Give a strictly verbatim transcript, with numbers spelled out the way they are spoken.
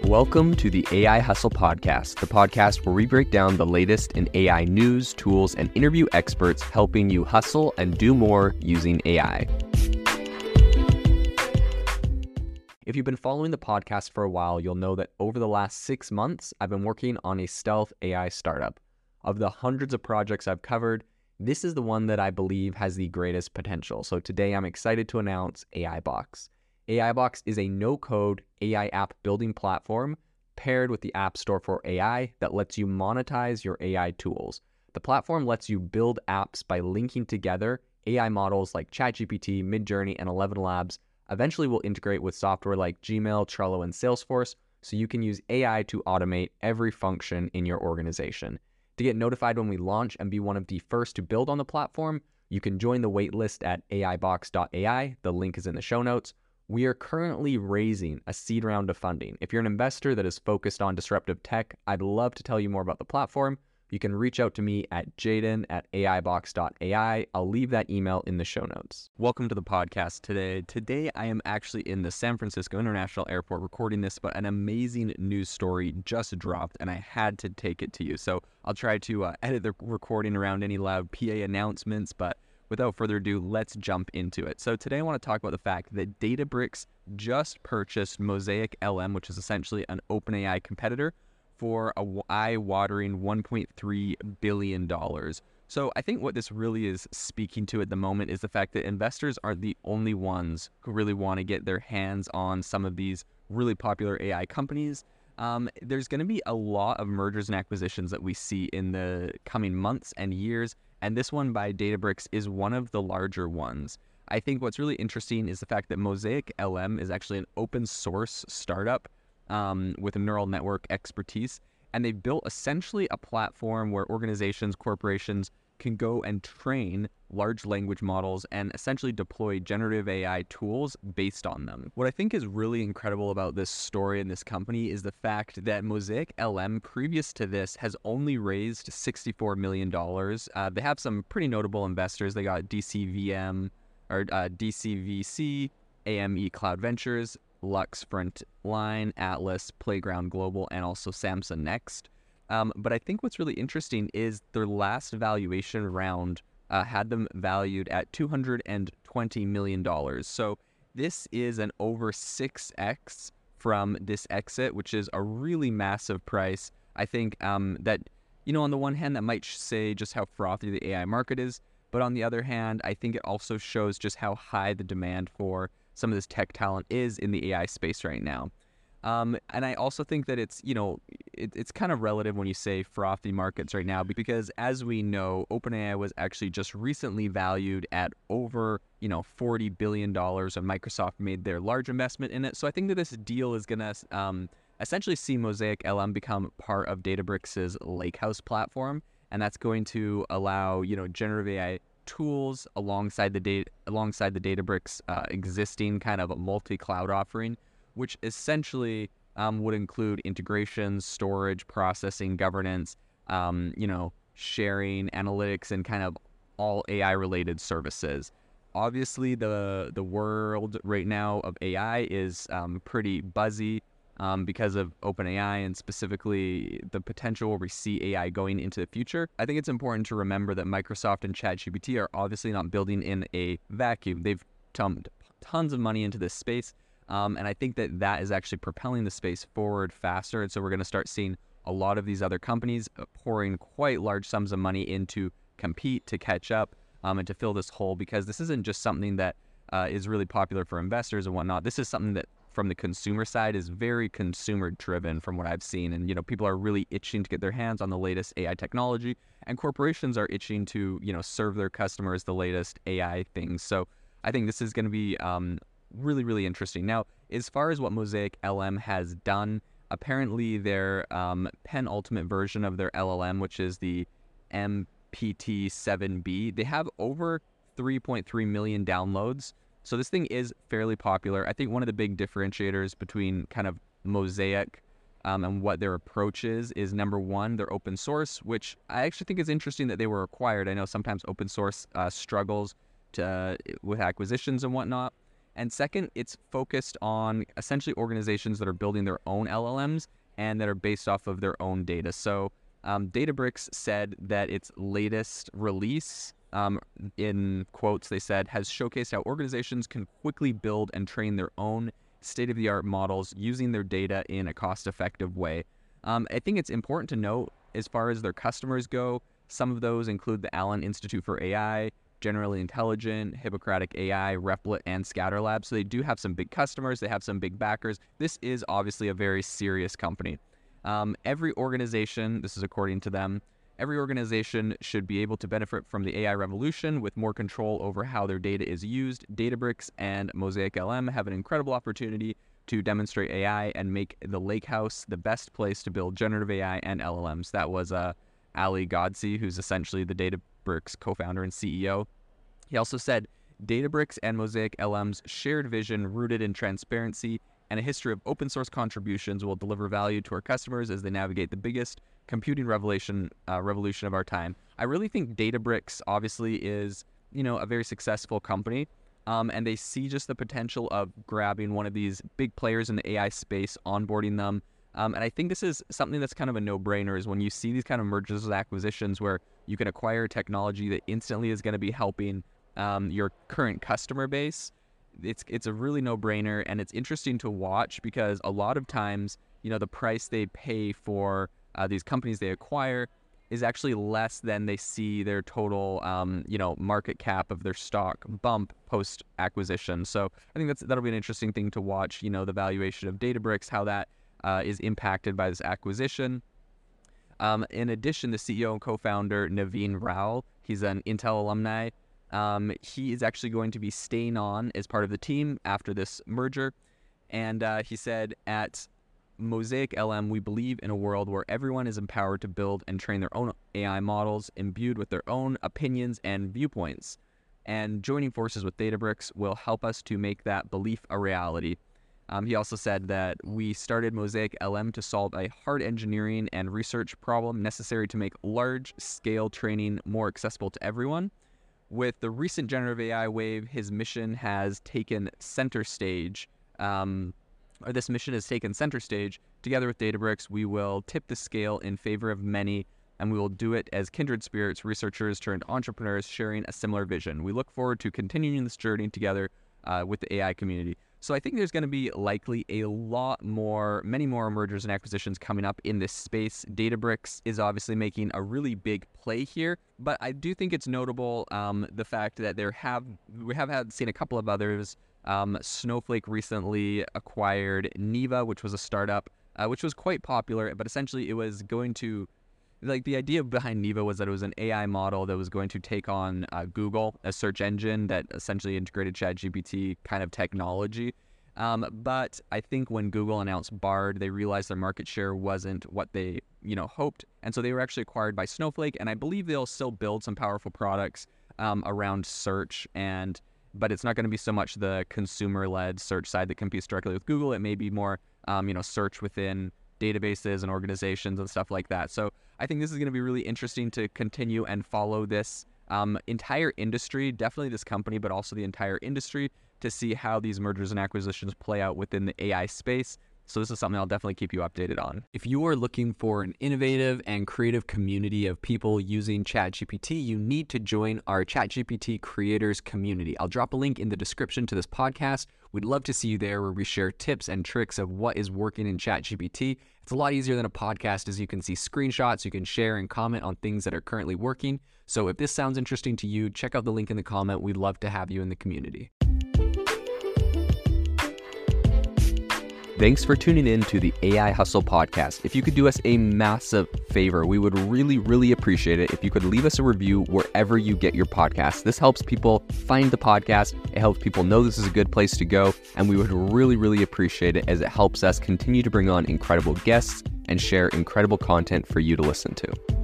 Welcome to the A I Hustle Podcast, the podcast where we break down the latest in A I news, tools, and interview experts helping you hustle and do more using A I. If you've been following the podcast for a while, you'll know that over the last six months, I've been working on a stealth A I startup. Of the hundreds of projects I've covered, this is the one that I believe has the greatest potential. So today I'm excited to announce AIBox. AIBox is a no-code A I app building platform paired with the App Store for A I that lets you monetize your A I tools. The platform lets you build apps by linking together A I models like ChatGPT, Midjourney, and Eleven Labs. Eventually will integrate with software like Gmail, Trello, and Salesforce, so you can use A I to automate every function in your organization. To get notified when we launch and be one of the first to build on the platform, you can join the waitlist at A I box dot A I. The link is in the show notes. We are currently raising a seed round of funding. If you're an investor that is focused on disruptive tech, I'd love to tell you more about the platform. You can reach out to me at Jaden at A I box dot A I. I'll leave that email in the show notes. Welcome to the podcast today. Today, I am actually in the San Francisco International Airport recording this, but an amazing news story just dropped, and I had to take it to you. So I'll try to uh, edit the recording around any loud P A announcements, but without further ado, let's jump into it. So today I want to talk about the fact that Databricks just purchased Mosaic L M, which is essentially an OpenAI competitor, for a eye-watering one point three billion dollars. So I think what this really is speaking to at the moment is the fact that investors aren't the only ones who really want to get their hands on some of these really popular A I companies. Um, there's going to be a lot of mergers and acquisitions that we see in the coming months and years, and this one by Databricks is one of the larger ones. I think what's really interesting is the fact that Mosaic L M is actually an open source startup um, with a neural network expertise, and they've built essentially a platform where organizations, corporations can go and train large language models and essentially deploy generative A I tools based on them. What I think is really incredible about this story and this company is the fact that Mosaic L M, previous to this, has only raised sixty-four million dollars. Uh, they have some pretty notable investors. They got D C V M, or uh, D C V C, A M E Cloud Ventures, Lux Frontline, Atlas, Playground Global, and also Samsung Next. Um, but I think what's really interesting is their last valuation round uh, had them valued at two hundred twenty million dollars. So this is an over six X from this exit, which is a really massive price. I think um, that, you know, on the one hand, that might say just how frothy the A I market is. But on the other hand, I think it also shows just how high the demand for some of this tech talent is in the A I space right now. Um, and I also think that it's, you know, it, it's kind of relative when you say frothy markets right now, because as we know, OpenAI was actually just recently valued at over, you know, forty billion dollars, and Microsoft made their large investment in it. So I think that this deal is going to um, essentially see Mosaic L M become part of Databricks' Lakehouse platform, and that's going to allow, you know, generative A I tools alongside the data, alongside the Databricks uh, existing kind of multi-cloud offering, which essentially um, would include integrations, storage, processing, governance, um, you know, sharing, analytics, and kind of all A I-related services. Obviously, the the world right now of A I is um, pretty buzzy um, because of OpenAI and specifically the potential where we see A I going into the future. I think it's important to remember that Microsoft and ChatGPT are obviously not building in a vacuum. They've dumped tons of money into this space. Um, and I think that that is actually propelling the space forward faster. And so we're going to start seeing a lot of these other companies pouring quite large sums of money in to compete, to catch up, um, and to fill this hole, because this isn't just something that uh, is really popular for investors and whatnot. This is something that from the consumer side is very consumer driven from what I've seen. And, you know, people are really itching to get their hands on the latest A I technology, and corporations are itching to, you know, serve their customers the latest A I things. So I think this is going to be um, really, really interesting. Now, as far as what Mosaic L M has done, apparently their um, penultimate version of their L L M, which is the M P T seven B, they have over three point three million downloads. So this thing is fairly popular. I think one of the big differentiators between kind of Mosaic um, and what their approach is, is number one, they're open source, which I actually think is interesting that they were acquired. I know sometimes open source uh, struggles to, uh, with acquisitions and whatnot. And second, it's focused on essentially organizations that are building their own L L Ms and that are based off of their own data. So um, Databricks said that its latest release, um, in quotes, they said, has showcased how organizations can quickly build and train their own state-of-the-art models using their data in a cost-effective way. Um, I think it's important to note, as far as their customers go, some of those include the Allen Institute for A I, Generally Intelligent, Hippocratic A I, Replit, and ScatterLab. So they do have some big customers. They have some big backers. This is obviously a very serious company. Um, every organization, this is according to them, every organization should be able to benefit from the A I revolution with more control over how their data is used. Databricks and Mosaic L M have an incredible opportunity to demonstrate A I and make the Lakehouse the best place to build generative A I and L L Ms. That was uh, Ali Ghodsi, who's essentially the Databricks co-founder and C E O. He also said, Databricks and Mosaic L M's shared vision rooted in transparency and a history of open source contributions will deliver value to our customers as they navigate the biggest computing revolution uh, revolution of our time. I really think Databricks obviously is, you know, a very successful company, um, and they see just the potential of grabbing one of these big players in the A I space, onboarding them. Um, and I think this is something that's kind of a no-brainer, is when you see these kind of mergers and acquisitions where you can acquire technology that instantly is going to be helping um, your current customer base. It's it's a really no-brainer, and it's interesting to watch because a lot of times, you know, the price they pay for uh, these companies they acquire is actually less than they see their total, um, you know, market cap of their stock bump post-acquisition. So I think that's that'll be an interesting thing to watch, you know, the valuation of Databricks, how that uh, is impacted by this acquisition. Um, in addition, the C E O and co-founder, Naveen Rao, he's an Intel alumni. Um, he is actually going to be staying on as part of the team after this merger. And uh, he said, at Mosaic L M, we believe in a world where everyone is empowered to build and train their own A I models, imbued with their own opinions and viewpoints. And joining forces with Databricks will help us to make that belief a reality. Um, he also said that we started Mosaic L M to solve a hard engineering and research problem necessary to make large-scale training more accessible to everyone. With the recent generative A I wave, his mission has taken center stage. Um, or this mission has taken center stage. Together with Databricks, we will tip the scale in favor of many, and we will do it as kindred spirits, researchers turned entrepreneurs sharing a similar vision. We look forward to continuing this journey together uh, with the A I community. So I think there's going to be likely a lot more, many more mergers and acquisitions coming up in this space. Databricks is obviously making a really big play here, but I do think it's notable um, the fact that there have we have had seen a couple of others. Um, Snowflake recently acquired Neeva, which was a startup, uh, which was quite popular, but essentially it was going to, like, the idea behind Neeva was that it was an A I model that was going to take on uh, Google, a search engine that essentially integrated ChatGPT kind of technology. Um, but I think when Google announced Bard, they realized their market share wasn't what they, you know, hoped. And so they were actually acquired by Snowflake. And I believe they'll still build some powerful products um, around search, and but it's not going to be so much the consumer-led search side that competes directly with Google. It may be more, um, you know, search within databases and organizations and stuff like that. So I think this is going to be really interesting to continue and follow this um, entire industry, definitely this company, but also the entire industry, to see how these mergers and acquisitions play out within the A I space. So this is something I'll definitely keep you updated on. If you are looking for an innovative and creative community of people using ChatGPT, you need to join our ChatGPT creators community. I'll drop a link in the description to this podcast. We'd love to see you there, where we share tips and tricks of what is working in ChatGPT. It's a lot easier than a podcast, as you can see screenshots, you can share and comment on things that are currently working. So if this sounds interesting to you, check out the link in the comment. We'd love to have you in the community. Thanks for tuning in to the A I Hustle podcast. If you could do us a massive favor, we would really, really appreciate it if you could leave us a review wherever you get your podcasts. This helps people find the podcast. It helps people know this is a good place to go. And we would really, really appreciate it, as it helps us continue to bring on incredible guests and share incredible content for you to listen to.